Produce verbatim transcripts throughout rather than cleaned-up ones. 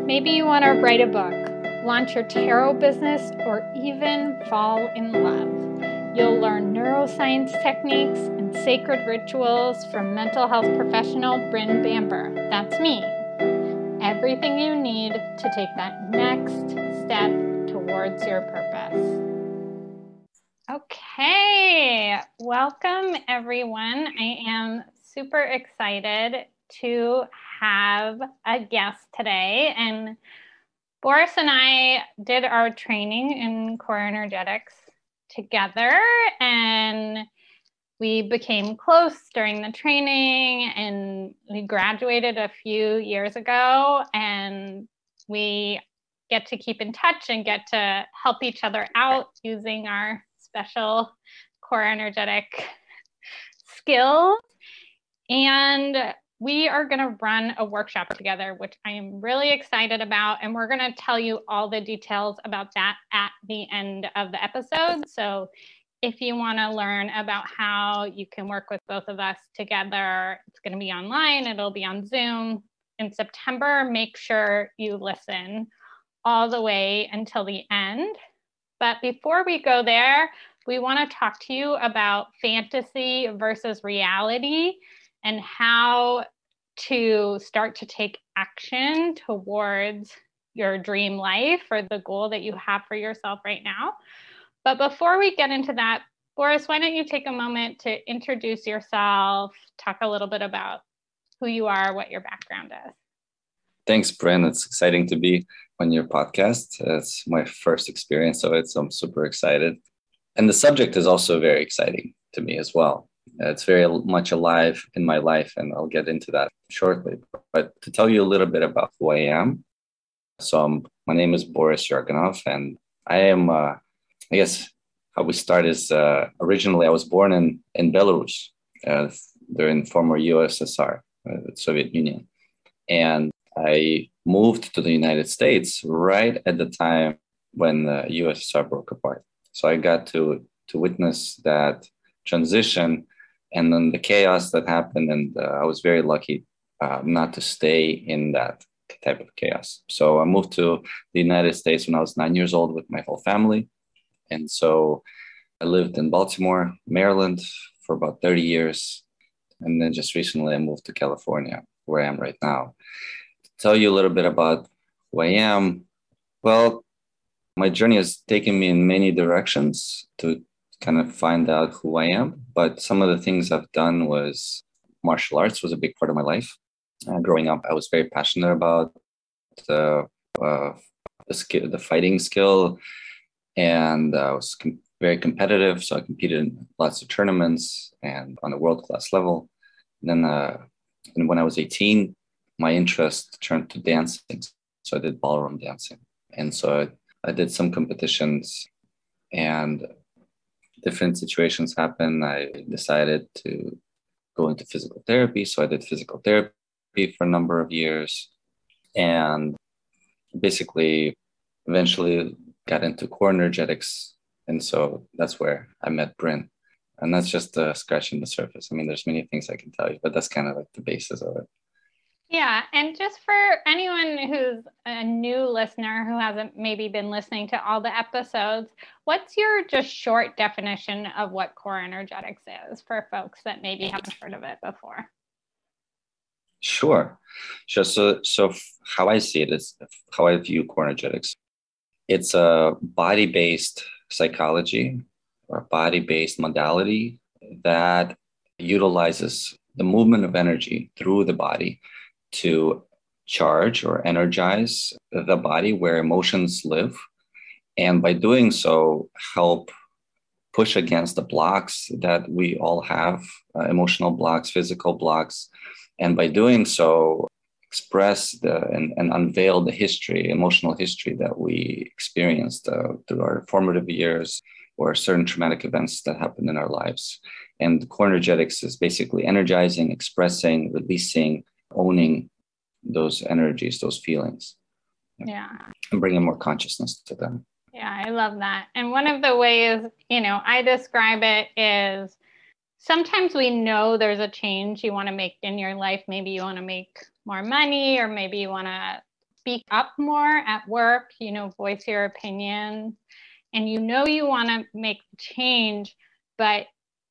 Maybe you want to write a book, launch your tarot business, or even fall in love. You'll learn neuroscience techniques and sacred rituals from mental health professional Bryn Bamber. That's me. Everything you need to take that next step towards your purpose. Okay, welcome everyone. I am super excited to have a guest today, and Boris and I did our training in core energetics together, and we became close during the training, and we graduated a few years ago, and we get to keep in touch and get to help each other out using our special core energetic skills. And we are going to run a workshop together, which I am really excited about. And we're going to tell you all the details about that at the end of the episode. So if you want to learn about how you can work with both of us together, it's going to be online. It'll be on Zoom in September. Make sure you listen all the way until the end. But before we go there, we want to talk to you about fantasy versus reality and how to start to take action towards your dream life or the goal that you have for yourself right now. But before we get into that, Boris, why don't you take a moment to introduce yourself, talk a little bit about who you are, what your background is. Thanks, Bryn. It's exciting to be on your podcast. It's my first experience of it, so I'm super excited. And the subject is also very exciting to me as well. It's very much alive in my life, and I'll get into that shortly. But to tell you a little bit about who I am, so I'm, my name is Boris Yarganov, and I am, uh, I guess, how we start is uh, originally I was born in, in Belarus, uh, during former U S S R, uh, the Soviet Union. And I moved to the United States right at the time when the U S S R broke apart. So I got to, to witness that transition and then the chaos that happened. And uh, I was very lucky uh, not to stay in that type of chaos. So I moved to the United States when I was nine years old with my whole family. And so I lived in Baltimore, Maryland for about thirty years. And then just recently I moved to California, where I am right now. To tell you a little bit about who I am, well, my journey has taken me in many directions to kind of find out who I am. But some of the things I've done was martial arts was a big part of my life. Uh, growing up, I was very passionate about the, uh, the, skill, the fighting skill. And I was com- very competitive. So I competed in lots of tournaments and on a world-class level. And then uh, and when I was eighteen, my interest turned to dancing. So I did ballroom dancing. And so I, I did some competitions, and different situations happened. I decided to go into physical therapy. So I did physical therapy for a number of years, and basically eventually got into core energetics. And so that's where I met Bryn. And that's just uh, scratching the surface. I mean, there's many things I can tell you, but that's kind of like the basis of it. Yeah, and just for anyone who's a new listener who hasn't maybe been listening to all the episodes, what's your just short definition of what core energetics is for folks that maybe haven't heard of it before? Sure. Sure. So, so how I see it is how I view core energetics. It's a body-based psychology or body-based modality that utilizes the movement of energy through the body to charge or energize the body where emotions live. And by doing so, help push against the blocks that we all have, uh, emotional blocks, physical blocks. And by doing so, express the, and, and unveil the history, emotional history that we experienced uh, through our formative years or certain traumatic events that happened in our lives. And core energetics is basically energizing, expressing, releasing, owning those energies, those feelings. Yeah. And bringing more consciousness to them. Yeah, I love that. And one of the ways, you know, I describe it is sometimes we know there's a change you want to make in your life. Maybe you want to make more money, or maybe you want to speak up more at work, you know, voice your opinion, and you know you want to make change, but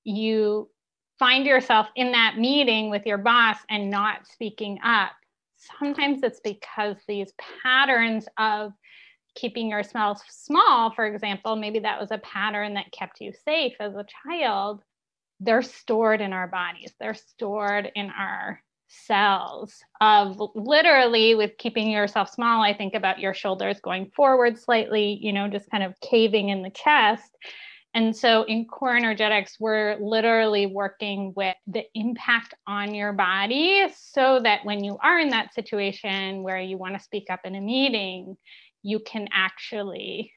you find yourself in that meeting with your boss and not speaking up, sometimes it's because these patterns of keeping yourself small, for example, maybe that was a pattern that kept you safe as a child, they're stored in our bodies. They're stored in our cells of literally with keeping yourself small. I think about your shoulders going forward slightly, you know, just kind of caving in the chest. And so in core energetics, we're literally working with the impact on your body so that when you are in that situation where you want to speak up in a meeting, you can actually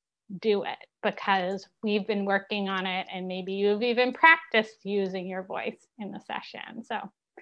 do it because we've been working on it, and maybe you've even practiced using your voice in the session. So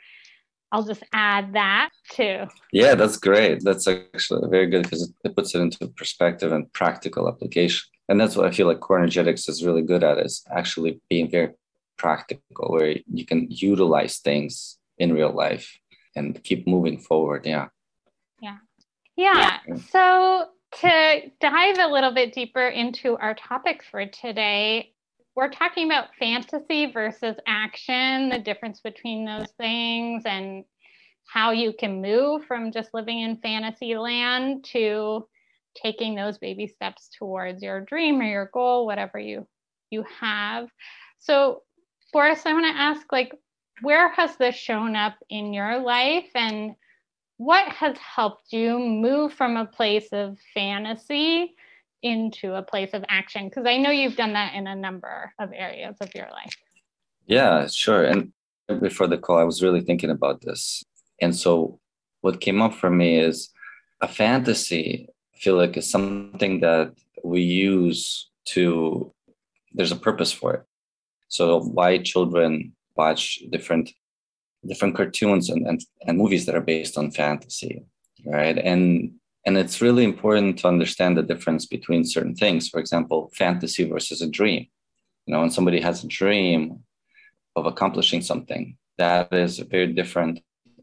I'll just add that too. Yeah, that's great. That's actually very good because it puts it into perspective and practical application. And that's what I feel like core energetics is really good at, is actually being very practical, where you can utilize things in real life and keep moving forward. Yeah. Yeah. Yeah. So to dive a little bit deeper into our topic for today, we're talking about fantasy versus action, the difference between those things, and how you can move from just living in fantasy land to taking those baby steps towards your dream or your goal, whatever you you have. So, Boris, I want to ask, like, where has this shown up in your life, and what has helped you move from a place of fantasy into a place of action? Because I know you've done that in a number of areas of your life. Yeah, sure. And before the call, I was really thinking about this. And so what came up for me is a fantasy, I feel like, is something that we use to, there's a purpose for it. So why children watch different different cartoons and, and, and movies that are based on fantasy, right? And and it's really important to understand the difference between certain things. For example, fantasy versus a dream. You know, when somebody has a dream of accomplishing something, that is very different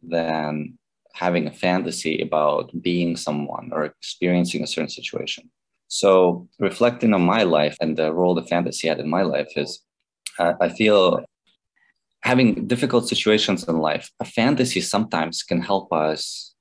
than having a fantasy about being someone or experiencing a certain situation. So reflecting on my life and the role the fantasy had in my life is, uh, I feel having difficult situations in life, a fantasy sometimes can help us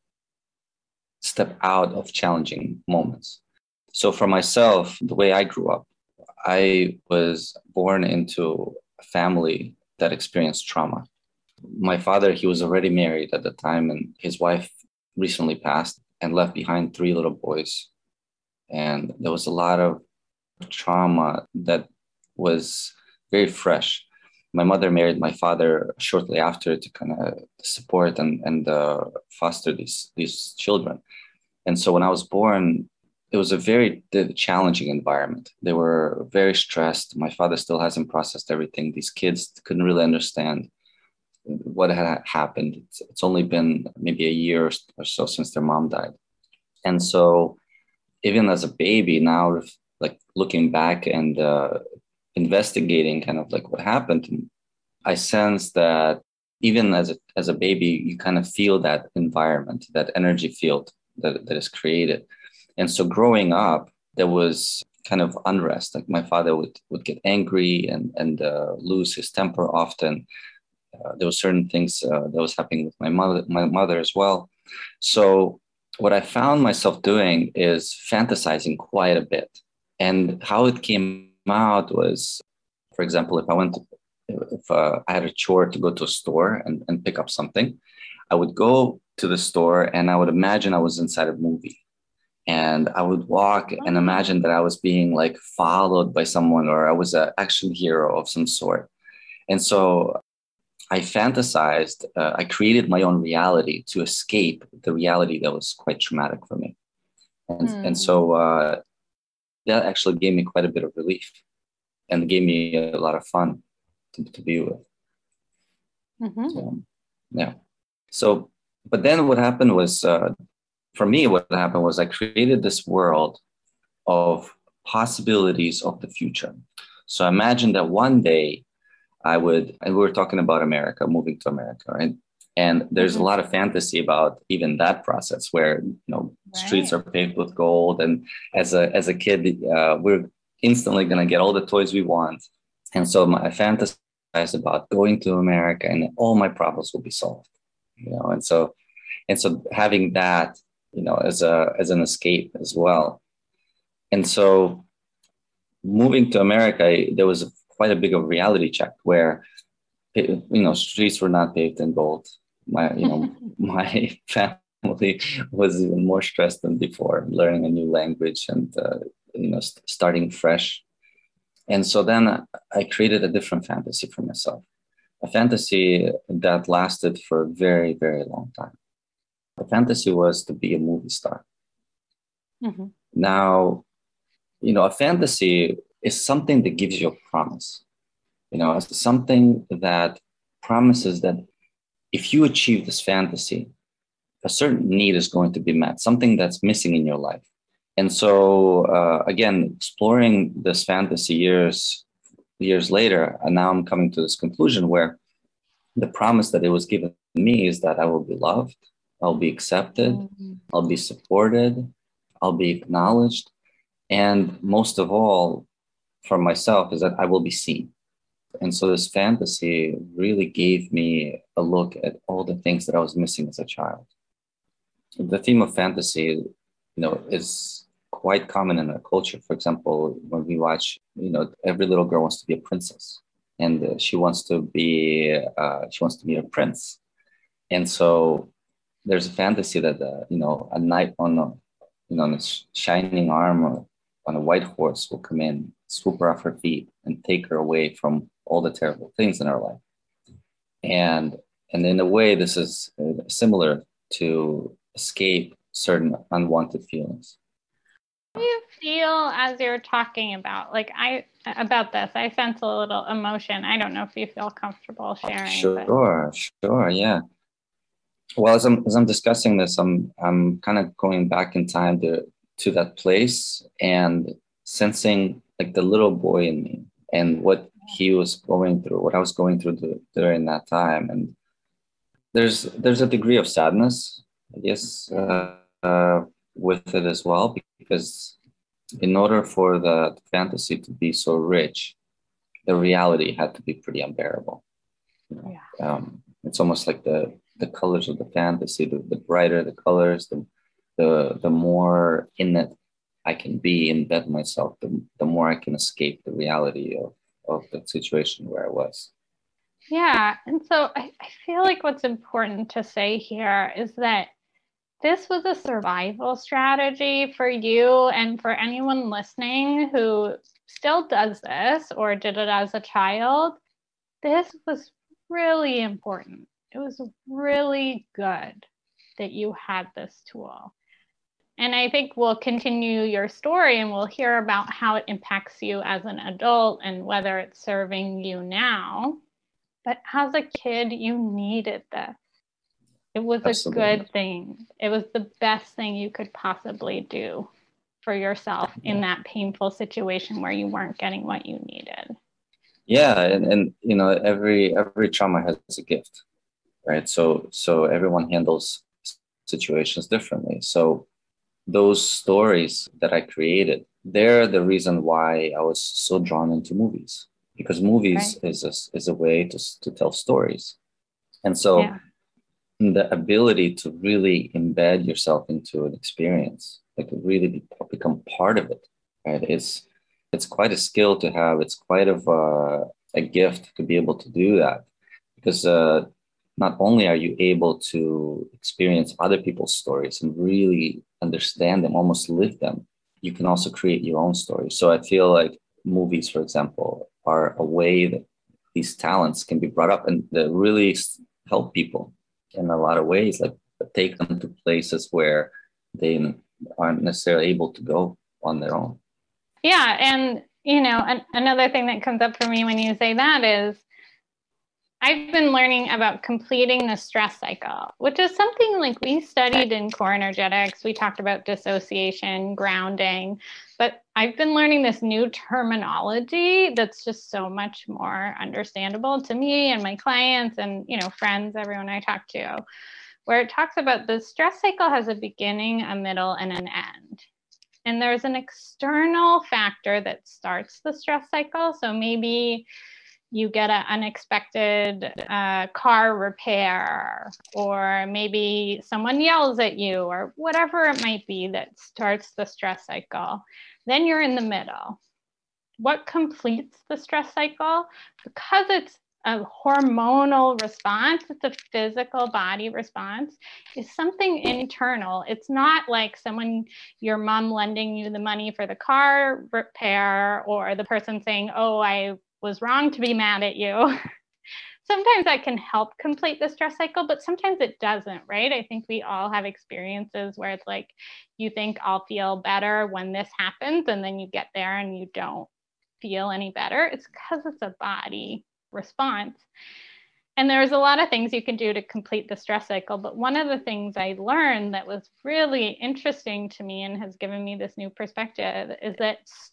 step out of challenging moments. So for myself, the way I grew up, I was born into a family that experienced trauma. My father, he was already married at the time, and his wife recently passed and left behind three little boys. And there was a lot of trauma that was very fresh. My mother married my father shortly after to kind of support and, and uh, foster these, these children. And so when I was born, it was a very challenging environment. They were very stressed. My father still hasn't processed everything. These kids couldn't really understand what had happened. It's, it's only been maybe a year or so since their mom died. And so even as a baby now, like looking back and uh, investigating kind of like what happened, I sense that even as a, as a baby, you kind of feel that environment, that energy field that, that is created. And so growing up, there was kind of unrest. Like my father would, would get angry and, and uh, lose his temper often. Uh, there were certain things uh, that was happening with my mother, my mother as well. So what I found myself doing is fantasizing quite a bit. And how it came out was, for example, if I went to, if uh, I had a chore to go to a store and, and pick up something, I would go to the store and I would imagine I was inside a movie. And I would walk and imagine that I was being like followed by someone, or I was an action hero of some sort. And so I fantasized, uh, I created my own reality to escape the reality that was quite traumatic for me. And, mm. and so uh, that actually gave me quite a bit of relief and gave me a lot of fun to, to be with. Mm-hmm. So, yeah. So, but then what happened was, uh, for me, what happened was I created this world of possibilities of the future. So imagine that one day I would, and we were talking about America, moving to America, right? And there's mm-hmm. a lot of fantasy about even that process where, you know, streets Right. are paved with gold. And as a, as a kid, uh, we're instantly going to get all the toys we want. And so my, I fantasize about going to America and all my problems will be solved, you know? And so, and so having that, you know, as a, as an escape as well. And so moving to America, there was a, quite a big of reality check where, you know, streets were not paved in gold. My, you know, my family was even more stressed than before, learning a new language and, uh, you know, st- starting fresh. And so then I created a different fantasy for myself, a fantasy that lasted for a very, very long time. The fantasy was to be a movie star. Mm-hmm. Now, you know, a fantasy is something that gives you a promise. You know, it's something that promises that if you achieve this fantasy, a certain need is going to be met, something that's missing in your life. And so, uh, again, exploring this fantasy years, years later, and now I'm coming to this conclusion where the promise that it was given to me is that I will be loved, I'll be accepted, mm-hmm. I'll be supported, I'll be acknowledged. And most of all, for myself, is that I will be seen. And so this fantasy really gave me a look at all the things that I was missing as a child. The theme of fantasy, you know, is quite common in our culture. For example, when we watch, you know, every little girl wants to be a princess, and uh, she wants to be, uh, she wants to be a prince. And so there's a fantasy that, uh, you know, a knight on a, you know, on a shining armor on a white horse will come in, swoop her off her feet, and take her away from all the terrible things in our life. And and in a way, this is similar to escape certain unwanted feelings. How do you feel as you're talking about like I about this? I sense a little emotion. I don't know if you feel comfortable sharing. Sure, but... sure, yeah. Well, as I'm as I'm discussing this, I'm I'm kind of going back in time to to that place and sensing like the little boy in me and what he was going through, what I was going through the, during that time. And there's there's a degree of sadness, I guess, uh, uh, with it as well, because in order for the fantasy to be so rich, the reality had to be pretty unbearable. You know? Yeah. Um, it's almost like the the colors of the fantasy, the, the brighter the colors, the, the the more in it I can be, embed myself, the, the more I can escape the reality of, of the situation where I was. Yeah. And so I, I feel like what's important to say here is that this was a survival strategy for you and for anyone listening who still does this or did it as a child. This was really important. It was really good that you had this tool. And I think we'll continue your story and we'll hear about how it impacts you as an adult and whether it's serving you now. But as a kid, you needed this. It was Absolutely. a good thing. It was the best thing you could possibly do for yourself yeah. in that painful situation where you weren't getting what you needed. Yeah, and, and you know, every every trauma has a gift, right? So so everyone handles situations differently. So those stories that I created, they're the reason why I was so drawn into movies, because movies right. is a, is a way to to tell stories, and so. Yeah. The ability to really embed yourself into an experience, like really be, become part of it, right? It's it's quite a skill to have. It's quite of a, a gift to be able to do that, because uh, not only are you able to experience other people's stories and really understand them, almost live them, you can also create your own story. So I feel like movies, for example, are a way that these talents can be brought up and that really help people in a lot of ways, like take them to places where they aren't necessarily able to go on their own. Yeah. And, you know, an- another thing that comes up for me when you say that is I've been learning about completing the stress cycle, which is something like we studied in core energetics. We talked about dissociation, grounding, but I've been learning this new terminology that's just so much more understandable to me and my clients and, you know, friends, everyone I talk to. where it talks about the stress cycle has a beginning, a middle, and an end. And there's an external factor that starts the stress cycle. So maybe you get an unexpected uh, car repair, or maybe someone yells at you, or whatever it might be that starts the stress cycle. Then you're in the middle. What completes the stress cycle? Because it's a hormonal response, it's a physical body response, is something internal. It's not like someone, your mom lending you the money for the car repair, or the person saying, oh, I was wrong to be mad at you. Sometimes that can help complete the stress cycle, but sometimes it doesn't, right? I think we all have experiences where it's like, you think I'll feel better when this happens, and then you get there and you don't feel any better. It's because it's a body response. And there's a lot of things you can do to complete the stress cycle. But one of the things I learned that was really interesting to me and has given me this new perspective is that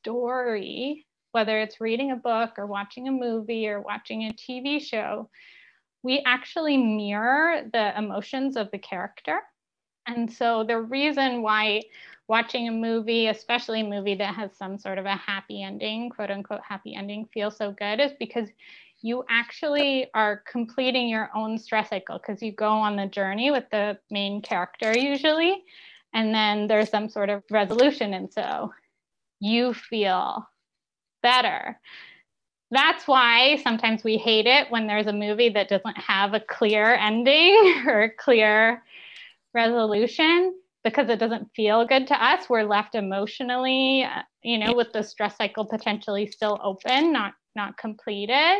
story, whether it's reading a book or watching a movie or watching a T V show, we actually mirror the emotions of the character. And so the reason why watching a movie, especially a movie that has some sort of a happy ending, quote unquote happy ending, feels so good is because you actually are completing your own stress cycle, because you go on the journey with the main character usually, and then there's some sort of resolution. And so you feel better. That's why sometimes we hate it when there's a movie that doesn't have a clear ending or a clear resolution, because it doesn't feel good to us. We're left emotionally, you know, with the stress cycle potentially still open, not not completed.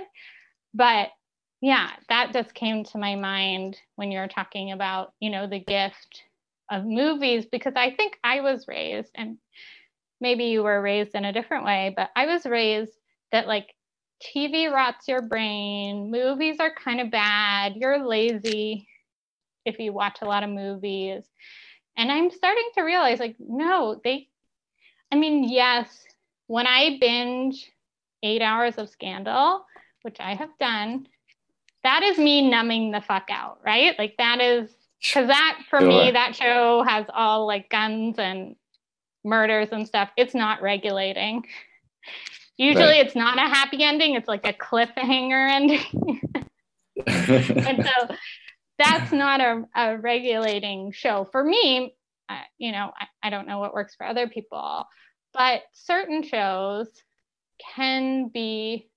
But yeah, that just came to my mind when you're talking about, you know, the gift of movies, because I think I was raised, and maybe you were raised in a different way, but I was raised that like T V rots your brain, movies are kind of bad, you're lazy if you watch a lot of movies. And I'm starting to realize, like, no, they, I mean, yes, when I binge eight hours of Scandal, which I have done, that is me numbing the fuck out, right? Like that is, because that, for Sure. me, that show has all like guns and murders and stuff. It's not regulating. Usually Right. it's not a happy ending. It's like a cliffhanger ending. And so that's not a, a regulating show for me. Uh, you know, I, I don't know what works for other people, but certain shows can be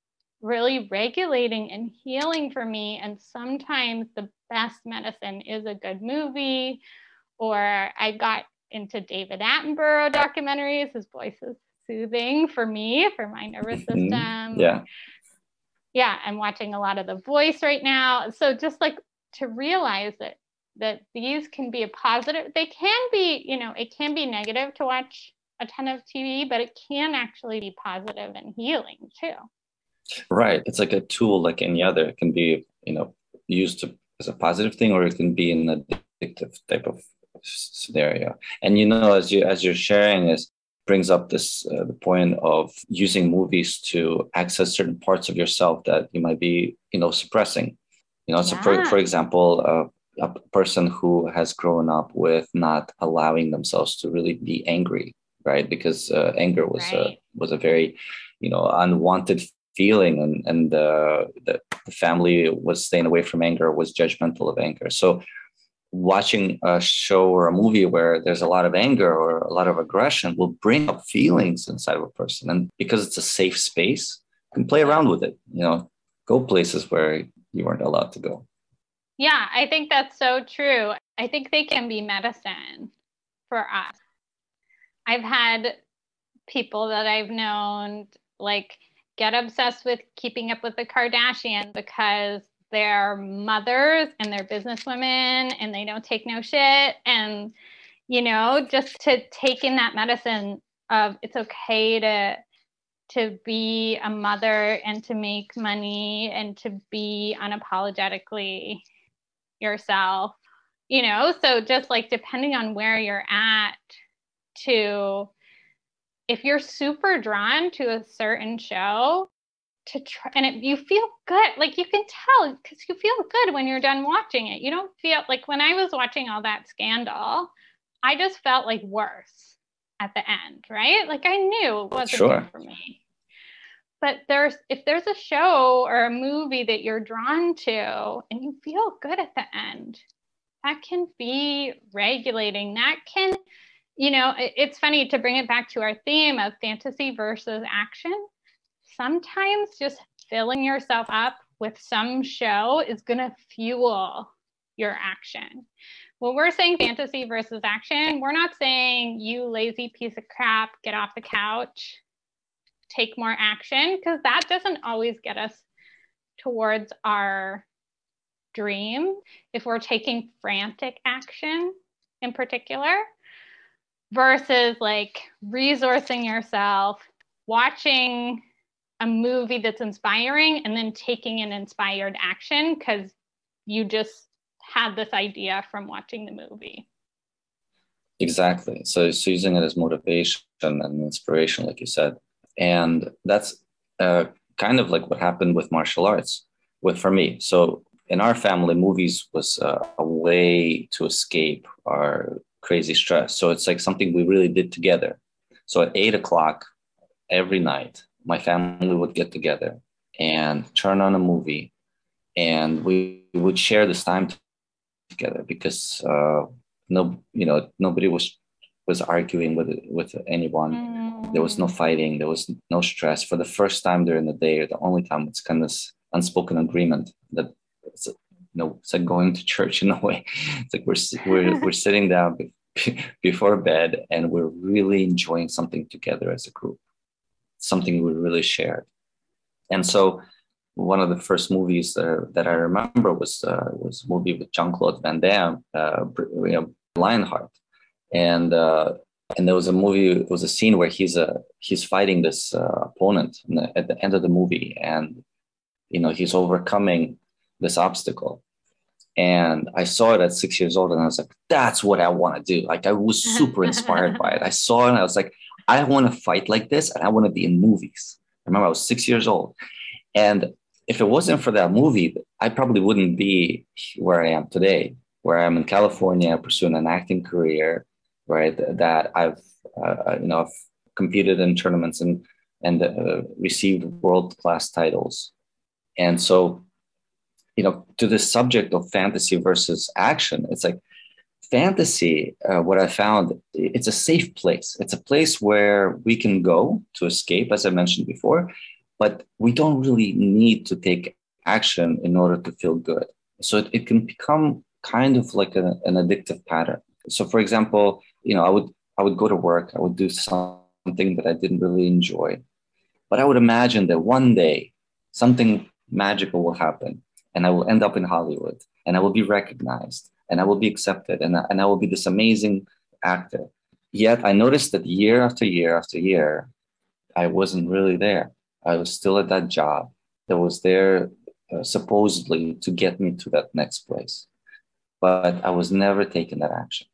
really regulating and healing for me. And sometimes the best medicine is a good movie. Or I got into David Attenborough documentaries. His voice is soothing for me, for my nervous system. Mm-hmm. Yeah. Yeah, I'm watching a lot of The Voice right now. So just like to realize that that these can be a positive, they can be, you know, it can be negative to watch a ton of T V, but it can actually be positive and healing too. Right. It's like a tool like any other. It can be, you know, used to, as a positive thing, or it can be an addictive type of scenario. And, you know, as you, as you're sharing this, brings up this, uh, the point of using movies to access certain parts of yourself that you might be, you know, suppressing. You know, so for, Yeah. for example, uh, a person who has grown up with not allowing themselves to really be angry, right? Because uh, anger was Right. a was a very, you know, unwanted feeling, and and uh, the, the family was staying away from anger, was judgmental of anger. So watching a show or a movie where there's a lot of anger or a lot of aggression will bring up feelings inside of a person, and because it's a safe space, you can play around with it. You know, go places where you weren't allowed to go. Yeah, I think that's so true. I think they can be medicine for us. I've had people that I've known like get obsessed with keeping up with the Kardashians because they're mothers and they're businesswomen and they don't take no shit. And, you know, just to take in that medicine of it's okay to to be a mother and to make money and to be unapologetically yourself, you know, so just like depending on where you're at, to if you're super drawn to a certain show, to try, and it, you feel good. Like you can tell because you feel good when you're done watching it. You don't feel like when I was watching all that Scandal, I just felt like worse at the end, right? Like I knew it wasn't Sure. good for me. But there's if there's a show or a movie that you're drawn to and you feel good at the end, that can be regulating. That can, you know, it, it's funny to bring it back to our theme of fantasy versus action. Sometimes just filling yourself up with some show is going to fuel your action. When we're saying fantasy versus action, we're not saying you lazy piece of crap, get off the couch, take more action, because that doesn't always get us towards our dream if we're taking frantic action in particular, versus like resourcing yourself, watching a movie that's inspiring and then taking an inspired action because you just had this idea from watching the movie. Exactly. So, so using it as motivation and inspiration, like you said. And that's uh, kind of like what happened with martial arts with for me. So in our family, movies was uh, a way to escape our crazy stress. So it's like something we really did together. So at eight o'clock every night, my family would get together and turn on a movie, and we would share this time together because uh, no, you know, nobody was was arguing with with anyone. Mm. There was no fighting. There was no stress. For the first time during the day, or the only time, it's kind of this unspoken agreement that it's, you know, it's like going to church in a way. It's like we're we're we're sitting down before bed and we're really enjoying something together as a group, something we really shared. And so one of the first movies that, that I remember was uh, was a movie with Jean-Claude Van Damme, uh, you know, Lionheart. And uh, and there was a movie, it was a scene where he's a he's fighting this uh, opponent the, at the end of the movie, and you know he's overcoming this obstacle. And I saw it at six years old, and I was like, "That's what I want to do." Like I was super inspired by it. I saw it, and I was like, "I want to fight like this, and I want to be in movies." I remember I was six years old, and if it wasn't for that movie, I probably wouldn't be where I am today, where I'm in California pursuing an acting career, right? That I've, uh, you know, I've competed in tournaments and and uh, received world-class titles. And so, you know, to the subject of fantasy versus action, it's like fantasy, uh, what I found, it's a safe place. It's a place where we can go to escape, as I mentioned before, but we don't really need to take action in order to feel good. So it, it can become kind of like a, an addictive pattern. So for example, you know, I would I would go to work, I would do something that I didn't really enjoy, but I would imagine that one day something magical will happen and I will end up in Hollywood and I will be recognized and I will be accepted and, and I will be this amazing actor. Yet I noticed that year after year after year, I wasn't really there. I was still at that job that was there uh, supposedly to get me to that next place, but I was never taking that action.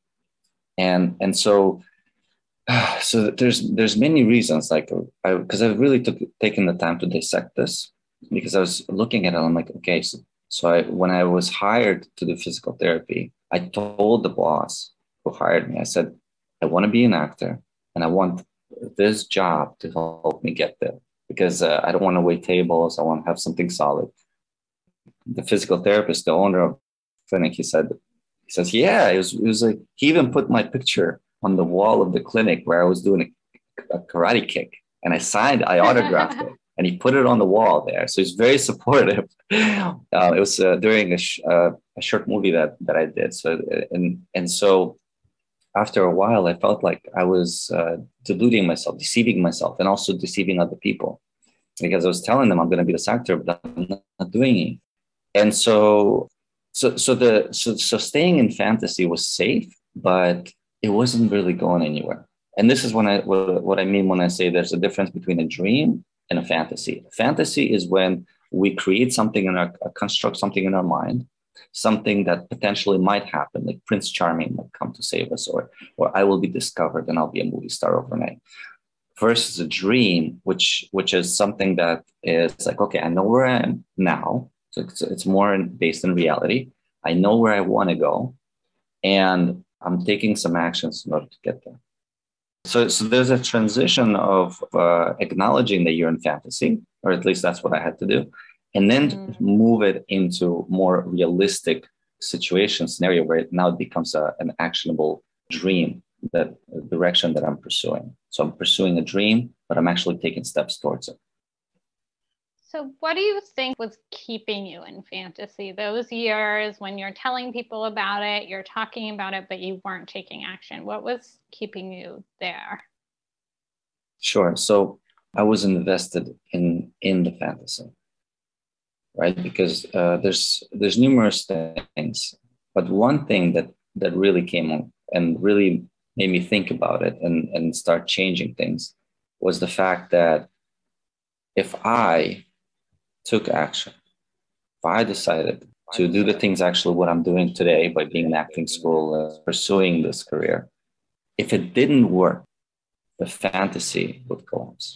And and so, uh, so there's there's many reasons, like I because I really took taken the time to dissect this, because I was looking at it. I'm like, okay, so so I when I was hired to do physical therapy, I told the boss who hired me, I said, I want to be an actor and I want this job to help me get there, because uh, I don't want to wait tables. I want to have something solid. The physical therapist, the owner of the clinic, he said, he says, yeah, it was, it was like, he even put my picture on the wall of the clinic where I was doing a, a karate kick, and I signed, I autographed it, and he put it on the wall there. So he's very supportive. Uh, it was uh, during a, sh- uh, a short movie that, that I did. So, and, and so after a while, I felt like I was uh, deluding myself, deceiving myself, and also deceiving other people, because I was telling them I'm going to be this actor, but I'm not doing it. And so, so, so the so, so staying in fantasy was safe, but it wasn't really going anywhere. And this is when I what, what I mean when I say there's a difference between a dream and a fantasy. Fantasy is when we create something in our construct something in our mind, something that potentially might happen, like Prince Charming might come to save us, or or I will be discovered and I'll be a movie star overnight. versus a dream, which which is something that is like, okay, I know where I am now. So it's, it's more based in reality. I know where I want to go, and I'm taking some actions in order to get there. So, so there's a transition of uh, acknowledging that you're in fantasy, or at least that's what I had to do, and then mm. move it into more realistic situation scenario where it now becomes a, an actionable dream, that direction that I'm pursuing. So I'm pursuing a dream, but I'm actually taking steps towards it. So what do you think was keeping you in fantasy those years when you're telling people about it, you're talking about it, but you weren't taking action? What was keeping you there? Sure. So I was invested in, in the fantasy, right? Because uh, there's there's numerous things, but one thing that, that really came on and really made me think about it and, and start changing things was the fact that if I took action, if I decided to do the things actually what I'm doing today by being in acting school, uh, pursuing this career, if it didn't work, the fantasy would collapse.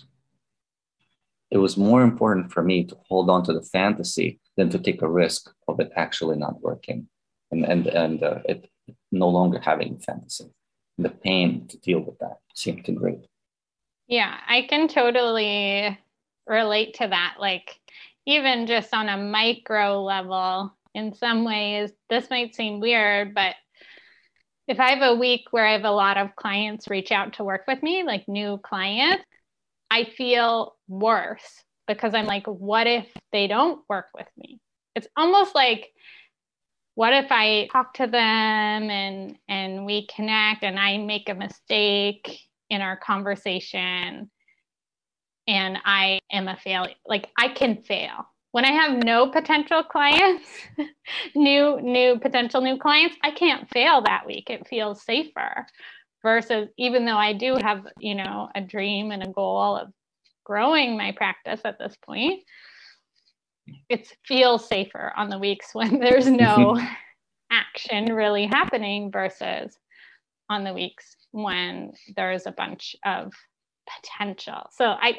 It was more important for me to hold on to the fantasy than to take a risk of it actually not working and, and, and uh, it no longer having fantasy. The pain to deal with that seemed too great. Yeah, I can totally relate to that. Like, even just on a micro level, in some ways, this might seem weird, but if I have a week where I have a lot of clients reach out to work with me, like new clients, I feel worse because I'm like, what if they don't work with me? It's almost like, what if I talk to them and, and we connect and I make a mistake in our conversation and I am a failure? Like, I can fail. When I have no potential clients, new, new potential new clients, I can't fail that week. It feels safer versus, even though I do have, you know, a dream and a goal of growing my practice at this point, it feels safer on the weeks when there's no action really happening versus on the weeks when there's a bunch of potential. So I,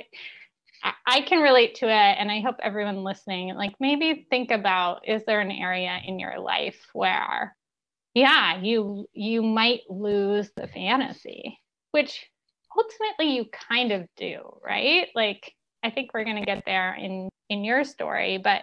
I can relate to it, and I hope everyone listening, like, maybe think about, is there an area in your life where, yeah, you you might lose the fantasy, which ultimately you kind of do, right? Like, I think we're going to get there in in your story, but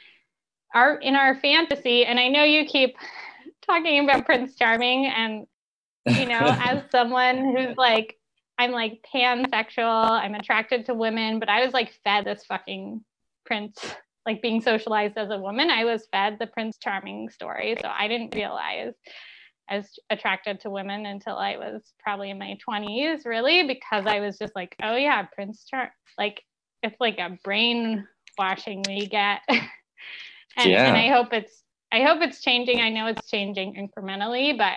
our in our fantasy, and I know you keep talking about Prince Charming, and you know, as someone who's like, I'm like pansexual, I'm attracted to women, but I was like fed this fucking Prince, like being socialized as a woman, I was fed the Prince Charming story. So I didn't realize I was attracted to women until I was probably in my twenties, really, because I was just like, oh yeah, Prince Charming, like, it's like a brainwashing we get. and, yeah. and I hope it's, I hope it's changing. I know it's changing incrementally, but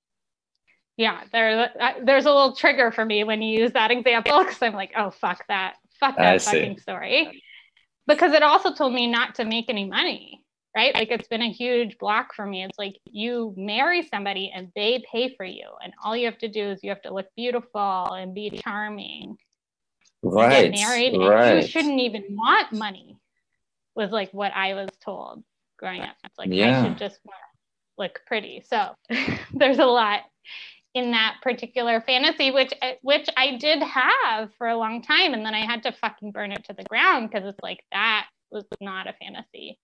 yeah, there, uh, there's a little trigger for me when you use that example, because I'm like, oh, fuck that. Fuck that I fucking see. story. Because it also told me not to make any money, right? Like, it's been a huge block for me. It's like, you marry somebody and they pay for you. And all you have to do is you have to look beautiful and be charming. Right, and get married. right. And you shouldn't even want money, was like what I was told growing up. It's like, yeah. I should just look pretty. So there's a lot in that particular fantasy, which which I did have for a long time. And then I had to fucking burn it to the ground, because it's like, that was not a fantasy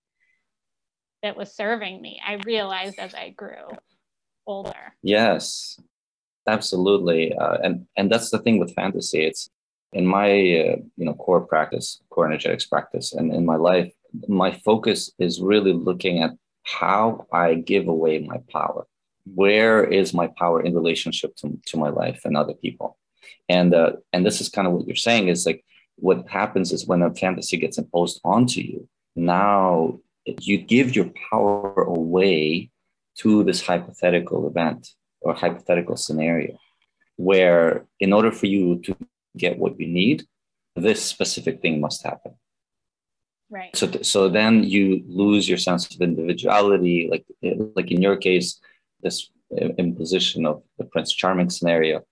that was serving me. I realized as I grew older. Yes, absolutely. Uh, and, and that's the thing with fantasy. It's in my uh, you know core practice, core energetics practice, and in my life, my focus is really looking at how I give away my power. Where is my power in relationship to, to my life and other people? And uh, and this is kind of what you're saying, is like, what happens is when a fantasy gets imposed onto you, now you give your power away to this hypothetical event or hypothetical scenario, where in order for you to get what you need, this specific thing must happen. Right. So, so then you lose your sense of individuality, like, like in your case, this imposition of the Prince Charming scenario,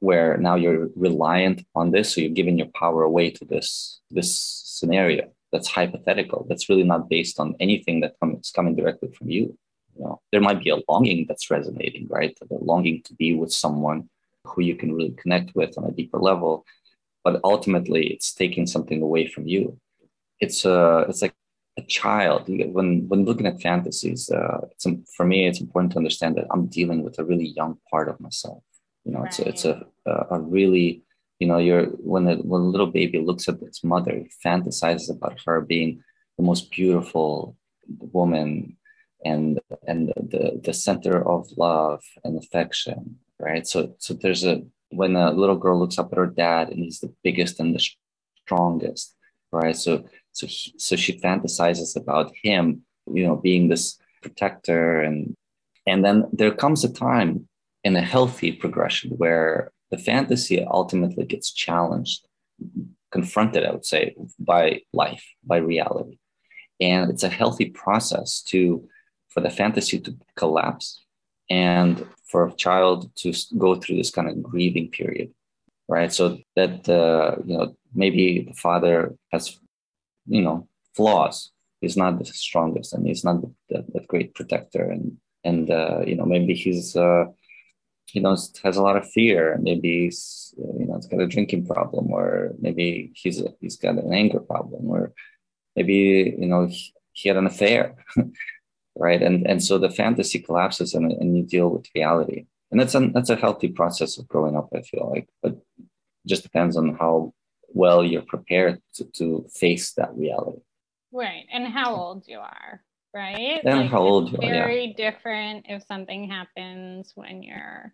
where now you're reliant on this. So you're giving your power away to this, this scenario that's hypothetical, that's really not based on anything that comes coming directly from you. You know, there might be a longing that's resonating, right? The longing to be with someone who you can really connect with on a deeper level, but ultimately it's taking something away from you. It's a, it's like a child. When when looking at fantasies, uh, it's, for me, it's important to understand that I'm dealing with a really young part of myself. You know, right. it's a, it's a a really, you know, you're when a, when a little baby looks at its mother, it fantasizes about her being the most beautiful woman and and the the center of love and affection, right? So so there's a when a little girl looks up at her dad and he's the biggest and the strongest, right? So so he, so she fantasizes about him, you know, being this protector, and and then there comes a time in a healthy progression where the fantasy ultimately gets challenged, confronted, I would say, by life, by reality. And it's a healthy process to, for the fantasy to collapse and for a child to go through this kind of grieving period, right? So that, uh, you know, maybe the father has, you know, flaws. He's not the strongest and he's not the, the, the great protector. And, and uh, you know, maybe he's, uh, you know, has a lot of fear. Maybe he's, you know, he's got a drinking problem, or maybe he's a, he's got an anger problem, or maybe, you know, he, he had an affair, right? And and so the fantasy collapses, and, and you deal with reality. And that's a, that's a healthy process of growing up, I feel like. But it just depends on how well you're prepared to, to face that reality. Right. And how old you are, right? And like, how old you are, very yeah. different if something happens when you're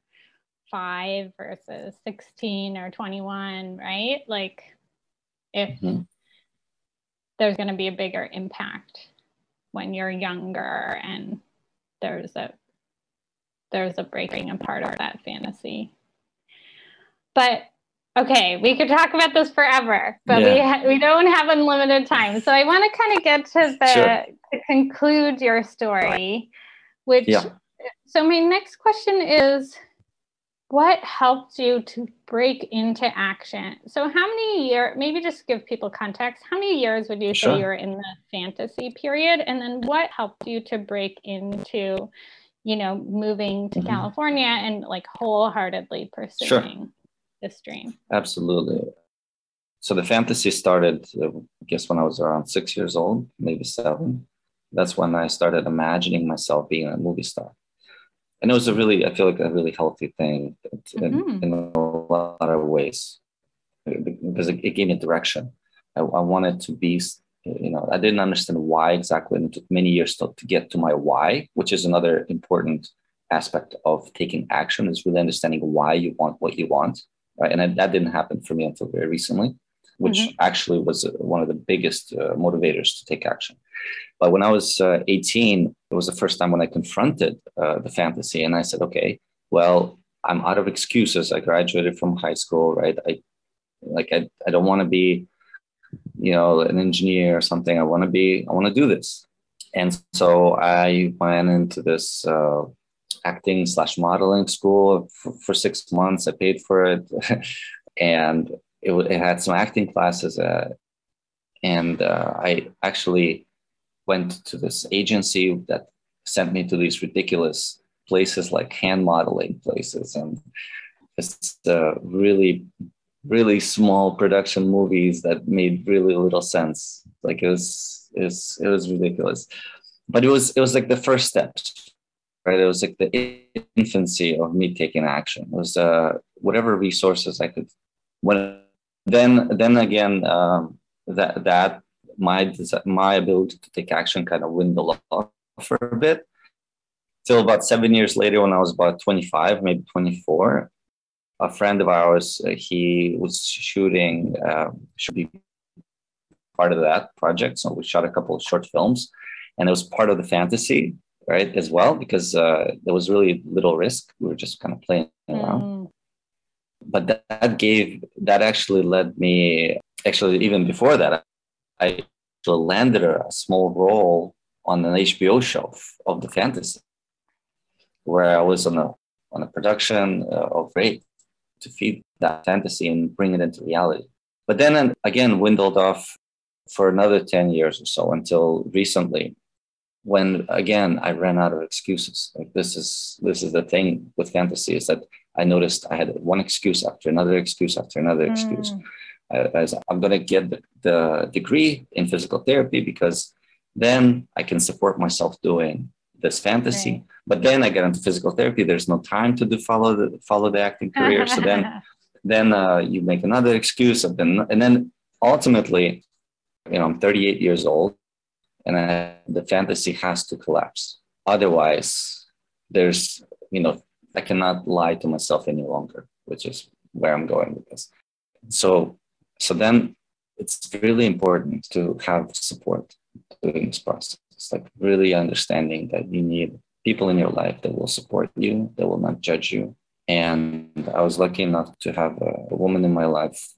five versus sixteen or twenty-one, right? Like if mm-hmm. there's going to be a bigger impact when you're younger and there's a there's a breaking apart of that fantasy. But okay, we could talk about this forever, but yeah. we ha- we don't have unlimited time. So I want to kind of get to the sure. to conclude your story, which yeah. so my next question is, what helped you to break into action? So how many years, maybe just give people context, how many years would you sure. say you were in the fantasy period? And then what helped you to break into, you know, moving to mm-hmm. California and like wholeheartedly pursuing sure. this dream? Absolutely. So the fantasy started, uh, I guess, when I was around six years old, maybe seven. That's when I started imagining myself being a movie star. And it was a really, I feel like a really healthy thing mm-hmm. in, in a lot of ways, because it, it gave me direction. I, I wanted to be, you know, I didn't understand why exactly. And it took many years to, to get to my why, which is another important aspect of taking action, is really understanding why you want what you want. Right? And I, that didn't happen for me until very recently, which mm-hmm. actually was one of the biggest uh, motivators to take action. But when I was uh, eighteen, it was the first time when I confronted uh, the fantasy, and I said, okay, well, I'm out of excuses. I graduated from high school, right? I like, I, I don't want to be, you know, an engineer or something. I want to be, I want to do this. And so I went into this uh, acting slash modeling school for, for six months. I paid for it. and it, it had some acting classes. Uh, and uh, I actually went to this agency that sent me to these ridiculous places like hand modeling places and just uh, really, really small production movies that made really little sense. Like it was, it was, it was ridiculous, but it was, it was like the first steps, right? It was like the infancy of me taking action. It was uh, whatever resources I could. When then, then again, um, that that. My my ability to take action kind of dwindled off for a bit. Till about seven years later, when I was about twenty-five, maybe twenty-four, a friend of ours, uh, he was shooting, uh, should be part of that project. So we shot a couple of short films, and it was part of the fantasy, right, as well, because uh, there was really little risk. We were just kind of playing around. Mm. But that, that gave, that actually led me, actually, even before that, I landed a small role on an H B O show of the fantasy, where I was on a on a production uh, of Raid. to feed that fantasy and bring it into reality. But then again, dwindled off for another ten years or so until recently, when again I ran out of excuses. Like this is this is the thing with fantasy, is that I noticed I had one excuse after another excuse after another mm. excuse. I, as I'm going to get the, the degree in physical therapy because then I can support myself doing this fantasy. Right. But then I get into physical therapy. There's no time to do follow the follow the acting career. So then then uh, you make another excuse, and then and then ultimately, you know, I'm thirty-eight years old, and I, the fantasy has to collapse. Otherwise, there's, you know, I cannot lie to myself any longer, which is where I'm going with this. So, so then it's really important to have support during this process. It's like really understanding that you need people in your life that will support you, that will not judge you. And I was lucky enough to have a, a woman in my life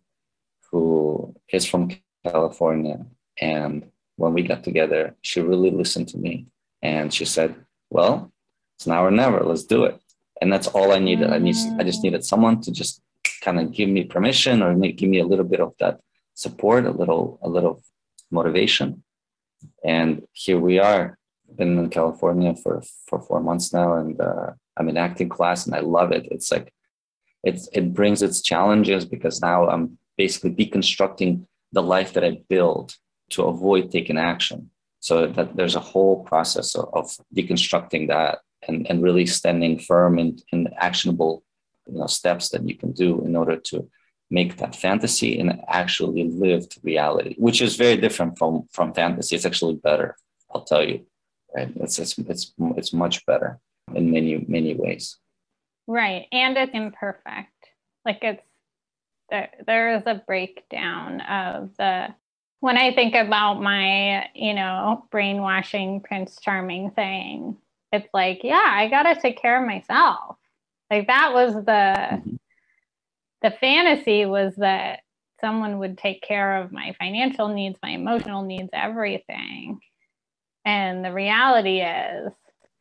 who is from California. And when we got together, she really listened to me. And she said, well, it's now or never, let's do it. And that's all I needed. I need, I just needed someone to just kind of give me permission or make, give me a little bit of that support, a little, a little motivation. And here we are. I've been in California for, for four months now, and uh, I'm in acting class, and I love it. It's like, it's, it brings its challenges because now I'm basically deconstructing the life that I built to avoid taking action. So that there's a whole process of, of deconstructing that and, and really standing firm in, in actionable, you know, steps that you can do in order to make that fantasy an actually lived reality, which is very different from, from fantasy. It's actually better, I'll tell you. Right? It's, it's, it's, it's much better in many, many ways. Right. And it's imperfect. Like it's, there, there is a breakdown of the, when I think about my, you know, brainwashing Prince Charming thing, it's like, yeah, I got to take care of myself. Like that was the, mm-hmm. the fantasy was that someone would take care of my financial needs, my emotional needs, everything. And the reality is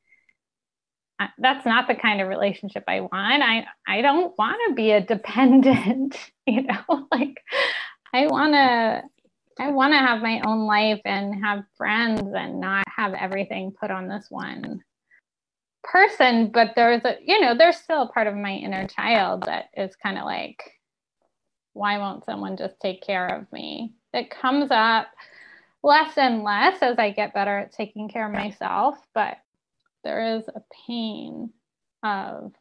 that's not the kind of relationship I want. I, I don't want to be a dependent, you know, like I want to, I want to have my own life and have friends and not have everything put on this one person. But there's a, you know, there's still a part of my inner child that is kind of like, why won't someone just take care of me? It comes up less and less as I get better at taking care of myself, but there is a pain of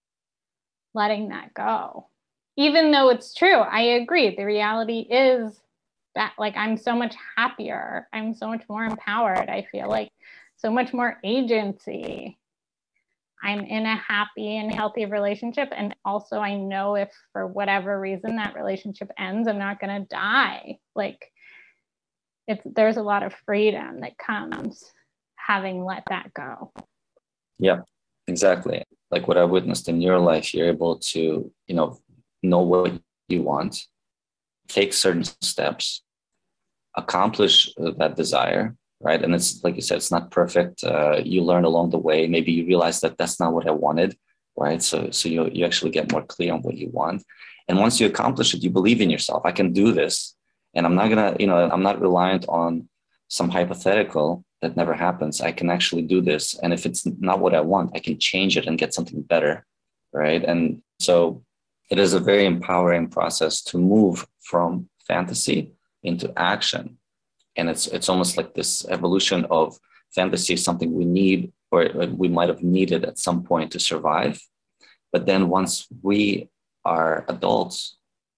letting that go. Even though it's true, I agree. The reality is that, like, I'm so much happier. I'm so much more empowered. I feel like so much more agency. I'm in a happy and healthy relationship. And also I know if for whatever reason that relationship ends, I'm not going to die. Like, it's, there's a lot of freedom that comes having let that go. Yeah, exactly. Like what I witnessed in your life, you're able to, you know, know what you want, take certain steps, accomplish that desire, right? And it's like you said, it's not perfect. Uh, you learn along the way. Maybe you realize that that's not what I wanted, right? So, so you you actually get more clear on what you want. And once you accomplish it, you believe in yourself. I can do this. And I'm not gonna, you know, I'm not reliant on some hypothetical that never happens. I can actually do this. And if it's not what I want, I can change it and get something better, right? And so it is a very empowering process to move from fantasy into action. And it's it's almost like this evolution of fantasy is something we need, or we might have needed at some point to survive. But then once we are adults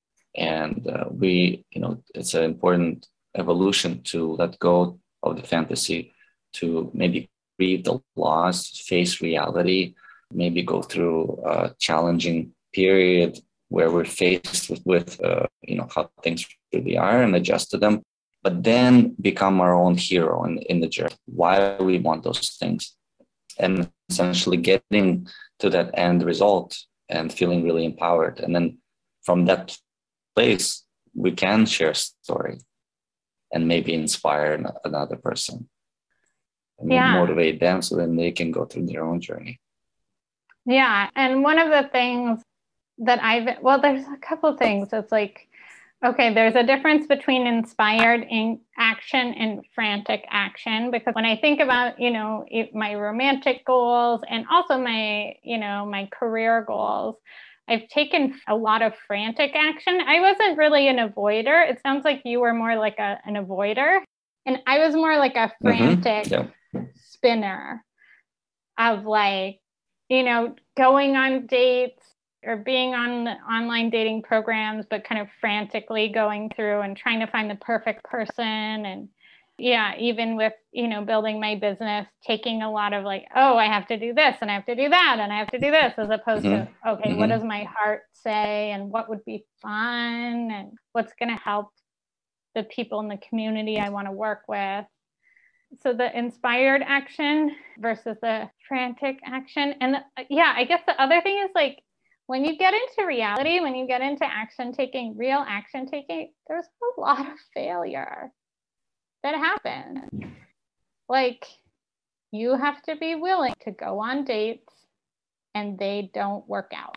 and uh, we, you know, it's an important evolution to let go of the fantasy, to maybe grieve the loss, face reality, maybe go through a challenging period where we're faced with, with uh, you know, how things really are and adjust to them, but then become our own hero in, in the journey. Why we want those things, and essentially getting to that end result and feeling really empowered. And then from that place, we can share a story and maybe inspire another person and yeah. motivate them so then they can go through their own journey. Yeah. And one of the things that I've, well, there's a couple of things. It's like, okay, there's a difference between inspired in action and frantic action, because when I think about, you know, my romantic goals and also my, you know, my career goals, I've taken a lot of frantic action. I wasn't really an avoider. It sounds like you were more like a, an avoider. And I was more like a frantic mm-hmm. yeah. spinner of like, you know, going on dates or being on online dating programs, but kind of frantically going through and trying to find the perfect person. And yeah, even with, you know, building my business, taking a lot of like, oh, I have to do this and I have to do that and I have to do this, as opposed mm-hmm. to, okay, mm-hmm. what does my heart say and what would be fun and what's going to help the people in the community I want to work with. So the inspired action versus the frantic action. And the, yeah, I guess the other thing is like, when you get into reality, when you get into action taking, real action taking, there's a lot of failure that happens. Like, you have to be willing to go on dates and they don't work out.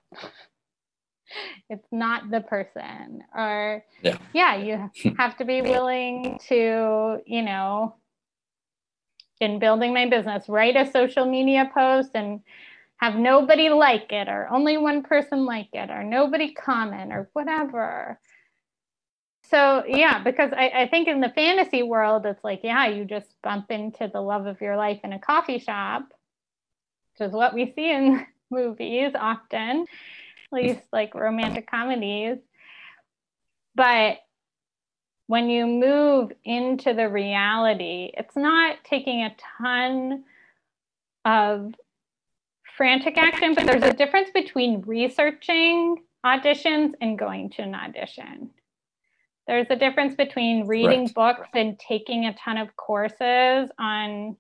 It's not the person. Or, yeah, yeah you have to be willing to, you know, in building my business, write a social media post and have nobody like it, or only one person like it, or nobody comment, or whatever. So yeah, because I, I think in the fantasy world, it's like, yeah, you just bump into the love of your life in a coffee shop, which is what we see in movies often, at least like romantic comedies. But when you move into the reality, it's not taking a ton of frantic action, but there's a difference between researching auditions and going to an audition. There's a difference between reading right. books and taking a ton of courses on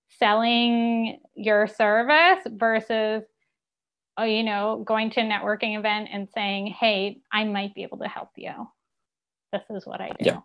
selling your service versus, oh, you know, going to a networking event and saying, hey, I might be able to help you. This is what I do. Yeah.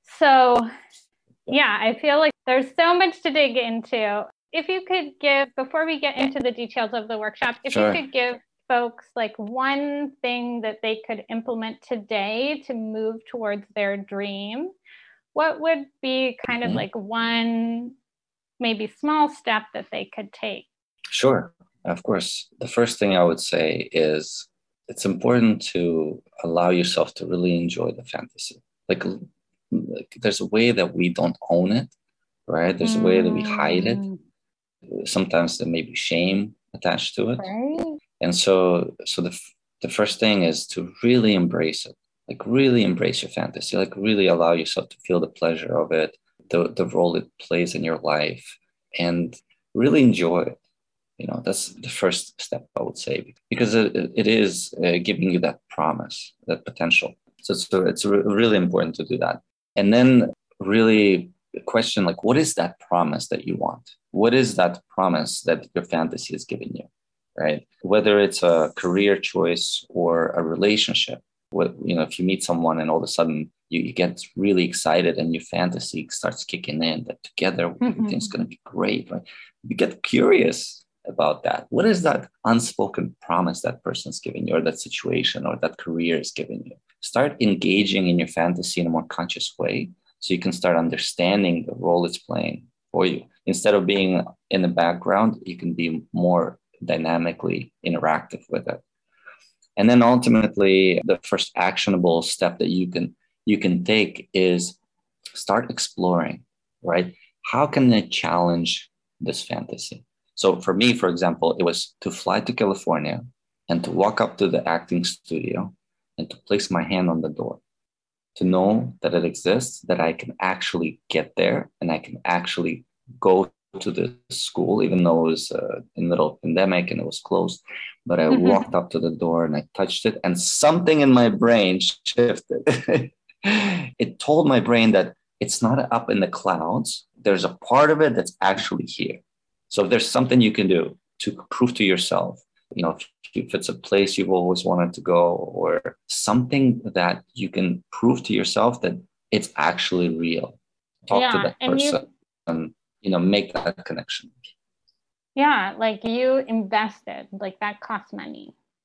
So yeah, I feel like there's so much to dig into. If you could give, before we get into the details of the workshop, if sure. you could give folks like one thing that they could implement today to move towards their dream, what would be kind of mm-hmm. like one maybe small step that they could take? Sure, of course. The first thing I would say is it's important to allow yourself to really enjoy the fantasy. Like, like there's a way that we don't own it, right? There's mm. a way that we hide it. Sometimes there may be shame attached to it. Right. And so so the, the first thing is to really embrace it, like really embrace your fantasy, like really allow yourself to feel the pleasure of it, the, the role it plays in your life, and really enjoy it. You know, that's the first step, I would say, because it, it is uh, giving you that promise, that potential. So, so it's re- really important to do that. And then really question, like, what is that promise that you want? What is that promise that your fantasy is giving you, right? Whether it's a career choice or a relationship, what, you know, if you meet someone and all of a sudden you, you get really excited and your fantasy starts kicking in that together mm-hmm. everything's going to be great, right? You get curious about that. What is that unspoken promise that person's giving you, or that situation or that career is giving you? Start engaging in your fantasy in a more conscious way so you can start understanding the role it's playing for you. Instead of being in the background, you can be more dynamically interactive with it. And then ultimately, the first actionable step that you can you can take is start exploring, right? How can I challenge this fantasy? So for me, for example, it was to fly to California and to walk up to the acting studio and to place my hand on the door, to know that it exists, that I can actually get there and I can actually go to the school, even though it was uh, in the middle of pandemic and it was closed. But I mm-hmm. walked up to the door and I touched it, and something in my brain shifted. It told my brain that it's not up in the clouds. There's a part of it that's actually here. So if there's something you can do to prove to yourself, you know, if it's a place you've always wanted to go, or something that you can prove to yourself that it's actually real, talk yeah, to that person you, and, you know, make that connection. Yeah, like you invested, like that costs money.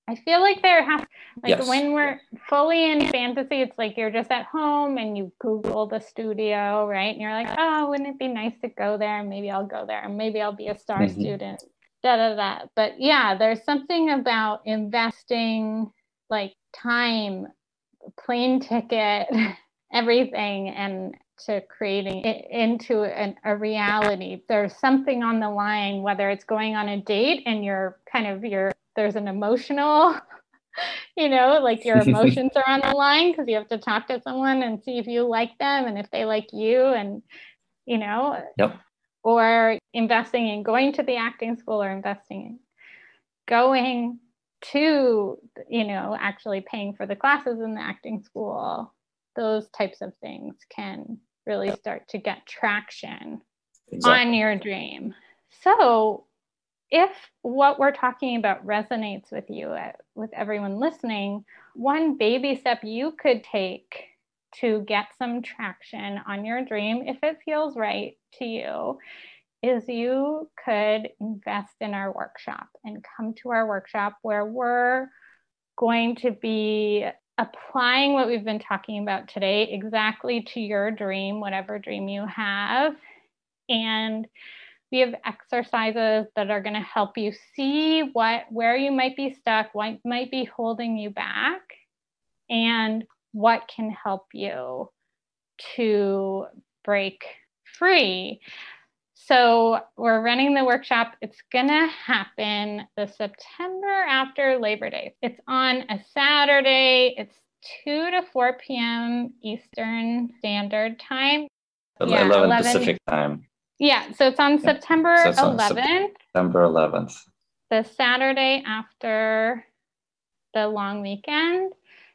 I feel like there has, like Yes. when we're fully in fantasy, it's like you're just at home and you Google the studio, right? And you're like, oh, wouldn't it be nice to go there? Maybe I'll go there. And maybe I'll be a star Mm-hmm. student, da da da. But yeah, there's something about investing like time, plane ticket, everything, and to creating it into an, a reality. There's something on the line, whether it's going on a date and you're kind of, you're, there's an emotional, you know, like your emotions are on the line because you have to talk to someone and see if you like them and if they like you, and, you know, Yep. or investing in going to the acting school, or investing in going to, you know, actually paying for the classes in the acting school. Those types of things can really start to get traction Exactly. on your dream. So if what we're talking about resonates with you, uh, with everyone listening, one baby step you could take to get some traction on your dream, if it feels right to you, is you could invest in our workshop and come to our workshop, where we're going to be applying what we've been talking about today exactly to your dream, whatever dream you have. And we have exercises that are going to help you see what, where you might be stuck, what might be holding you back, and what can help you to break free. So we're running the workshop. It's going to happen the September after Labor Day. It's on a Saturday. It's two to four p.m. Eastern Standard Time. Yeah, eleven, eleven Pacific time. Yeah, so it's on yeah. September so it's on eleventh. September eleventh. The Saturday after the long weekend.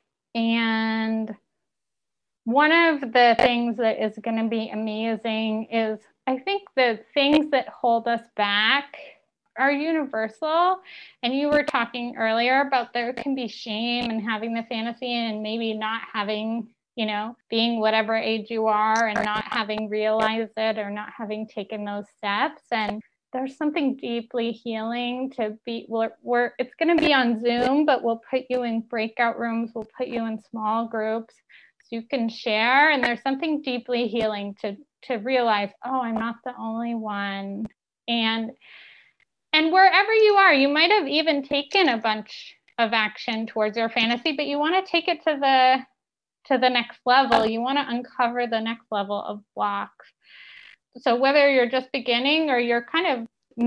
And one of the things that is going to be amazing is, I think the things that hold us back are universal. And you were talking earlier about there can be shame in having the fantasy and maybe not having, you know, being whatever age you are and not having realized it or not having taken those steps. And there's something deeply healing to be, we're, we're it's going to be on Zoom, but we'll put you in breakout rooms. We'll put you in small groups so you can share. And there's something deeply healing to, to realize, oh, I'm not the only one. And, and wherever you are, you might have even taken a bunch of action towards your fantasy, but you want to take it to the, to the next level. You want to uncover the next level of blocks. So whether you're just beginning or you're kind of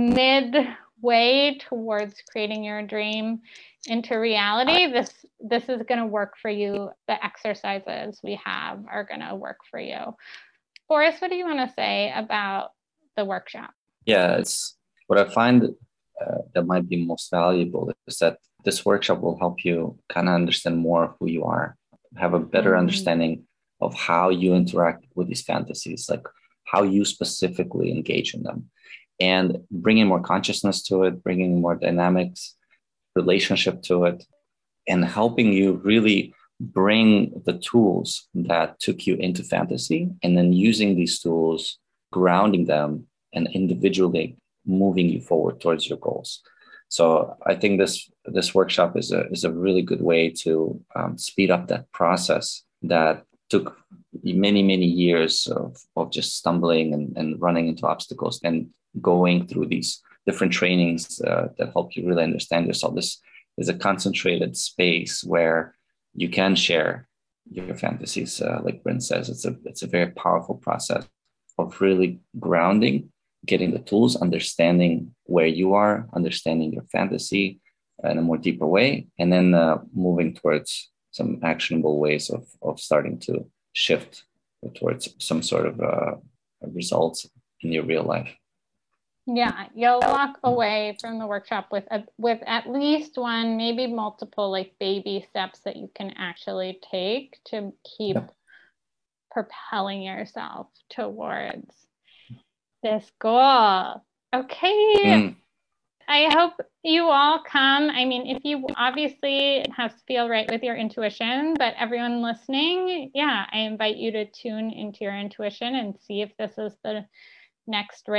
midway towards creating your dream into reality, this this is going to work for you. The exercises we have are going to work for you. Boris, what do you want to say about the workshop? Yeah, it's what I find uh, that might be most valuable is that this workshop will help you kind of understand more of who you are, have a better mm. understanding of how you interact with these fantasies, like how you specifically engage in them, and bringing more consciousness to it, bringing more dynamics, relationship to it, and helping you really bring the tools that took you into fantasy and then using these tools, grounding them, and individually moving you forward towards your goals. So I think this this workshop is a is a really good way to um, speed up that process that took many, many years of, of just stumbling and, and running into obstacles and going through these different trainings uh, that help you really understand yourself. This is a concentrated space where you can share your fantasies. Uh, like Bryn says, it's a, it's a very powerful process of really grounding, getting the tools, understanding where you are, understanding your fantasy in a more deeper way, and then uh, moving towards some actionable ways of, of starting to shift towards some sort of uh, results in your real life. Yeah, you'll walk away from the workshop with a, with at least one, maybe multiple, like baby steps that you can actually take to keep yep. propelling yourself towards this goal. Okay. Mm. I hope you all come. I mean, if you obviously it has to feel right with your intuition, but everyone listening, yeah, I invite you to tune into your intuition and see if this is the next right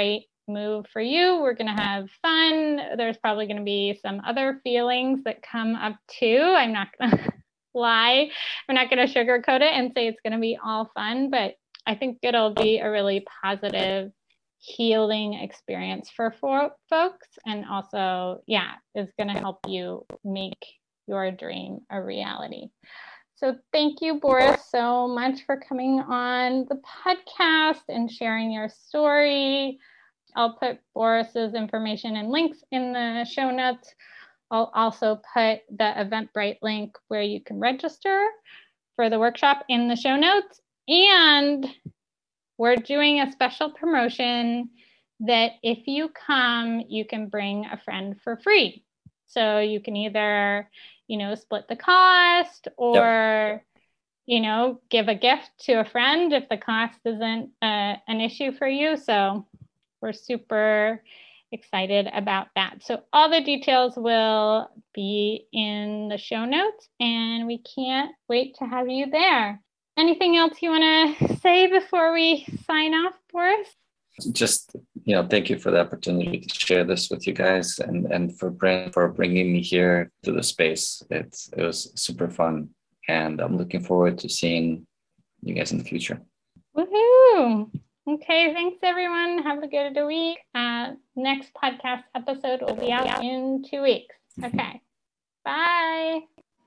move for you. We're going to have fun. There's probably going to be some other feelings that come up too. I'm not going to lie. I'm not going to sugarcoat it and say it's going to be all fun, but I think it'll be a really positive, healing experience for, for folks. And also, yeah, is going to help you make your dream a reality. So thank you, Boris, so much for coming on the podcast and sharing your story. I'll put Boris's information and links in the show notes. I'll also put the Eventbrite link where you can register for the workshop in the show notes. And we're doing a special promotion that if you come, you can bring a friend for free. So you can either, you know, split the cost or, yep. you know, give a gift to a friend if the cost isn't uh, an issue for you. So we're super excited about that. So all the details will be in the show notes, and we can't wait to have you there. Anything else you want to say before we sign off, Boris? Just, you know, thank you for the opportunity to share this with you guys, and, and for bring, for bringing me here to the space. It's, it was super fun, and I'm looking forward to seeing you guys in the future. Woohoo! Okay, thanks everyone. Have a good week. Uh, next podcast episode will be out in two weeks. Okay, bye.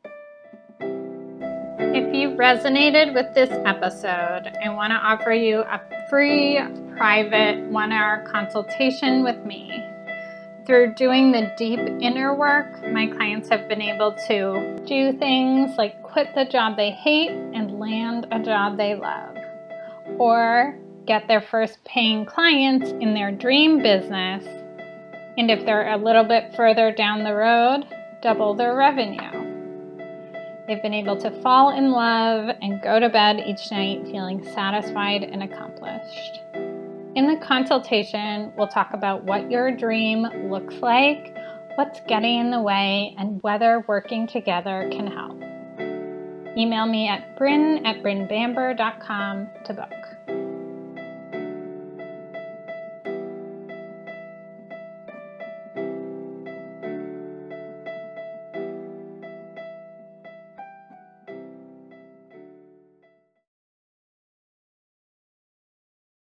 If you resonated with this episode, I want to offer you a free, private one-hour consultation with me. Through doing the deep inner work, my clients have been able to do things like quit the job they hate and land a job they love, or get their first paying clients in their dream business, and if they're a little bit further down the road, double their revenue. They've been able to fall in love and go to bed each night feeling satisfied and accomplished. In the consultation, we'll talk about what your dream looks like, what's getting in the way, and whether working together can help. Email me at bryn at bryn bamber dot com to book.